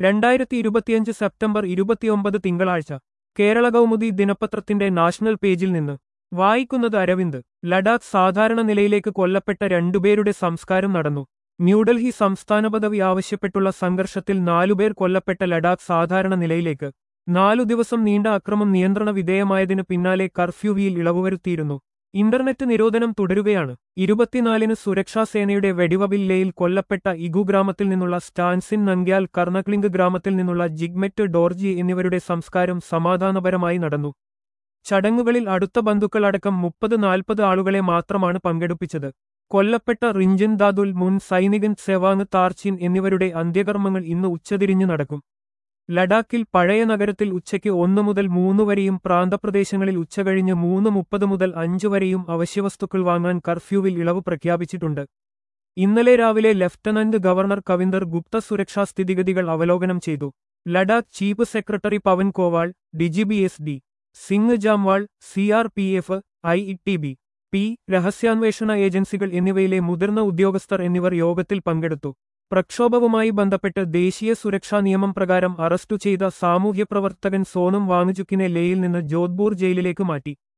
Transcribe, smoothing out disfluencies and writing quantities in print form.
2025 September 29 തിങ്കളാഴ്ച കേരള കൗമുദി ദിനപത്രത്തിന്റെ national പേജിൽ നിന്ന് വായിക്കുന്നത് അരവിന്ദ്. ലഡാക്ക് സാധാരണ നിലയിലേക്ക് കൊല്ലപ്പെട്ട രണ്ടുപേരുടെ സംസ്കാരം നടന്നു. ന്യൂഡൽഹി സംസ്ഥാന പദവി ആവശ്യപ്പെട്ടുള്ള സംഘർഷത്തിൽ 4 പേർ കൊല്ലപ്പെട്ട ലഡാക്ക് സാധാരണ നിലയിലേക്ക്. 4 ദിവസം നീണ്ട അക്രമം നിയന്ത്രണ വിധേയമായതിനു പിന്നാലെ കർഫ്യൂവിൽ ഇളവുവരുത്തിയിരുന്നു. ഇന്റർനെറ്റ് നിരോധനം തുടരുകയാണ്. 24-ന് സുരക്ഷാസേനയുടെ വെടിവെപ്പിൽ കൊല്ലപ്പെട്ട ഇഗു ഗ്രാമത്തിൽ നിന്നുള്ള സ്റ്റാൻസിൻ നംഗ്യാൽ, കർണക്ലിംഗ് ഗ്രാമത്തിൽ നിന്നുള്ള ജിഗ്മെറ്റ് ഡോർജി എന്നിവരുടെ സംസ്കാരം സമാധാനപരമായി നടന്നു. ചടങ്ങുകളിൽ അടുത്ത ബന്ധുക്കൾ അടക്കം 30-40 ആളുകളെ മാത്രമാണ് പങ്കെടുപ്പിച്ചത്. കൊല്ലപ്പെട്ട റിഞ്ചൻ ദാദുൽ, മുൻ സൈനികൻ സെവാങ് താർച്ചിൻ എന്നിവരുടെ അന്ത്യകർമ്മങ്ങൾ ഇന്ന് ഉച്ചതിരിഞ്ഞ് നടക്കും. ലഡാക്കിൽ പഴയ നഗരത്തിൽ ഉച്ചയ്ക്ക് 1 മുതൽ 3 വരെയും പ്രാന്തപ്രദേശങ്ങളിൽ ഉച്ചകഴിഞ്ഞ് 3:30 മുതൽ 5 വരെയും അവശ്യവസ്തുക്കൾ വാങ്ങാൻ കർഫ്യൂവിൽ ഇളവ് പ്രഖ്യാപിച്ചിട്ടുണ്ട്. ഇന്നലെ രാവിലെ ലഫ്റ്റനന്റ് ഗവർണർ കവിന്ദർ ഗുപ്ത സുരക്ഷാ സ്ഥിതിഗതികൾ അവലോകനം ചെയ്തു. Ladakh chief secretary Pavan Kowal, DGP S D. Singh Jamwal, CRPF, ITBP, രഹസ്യാന്വേഷണ ഏജൻസികൾ എന്നിവയിലെ മുതിർന്ന ഉദ്യോഗസ്ഥർ എന്നിവർ യോഗത്തിൽ പങ്കെടുത്തു. പ്രക്ഷോഭവുമായി ബന്ധപ്പെട്ട് ദേശീയ സുരക്ഷാ നിയമം പ്രകാരം അറസ്റ്റു ചെയ്ത സാമൂഹ്യപ്രവർത്തകൻ സോനം വാങ്ചുക്കിനെ ലേയിൽ നിന്ന് ജോധ്പൂർ ജയിലിലേക്ക് മാറ്റി.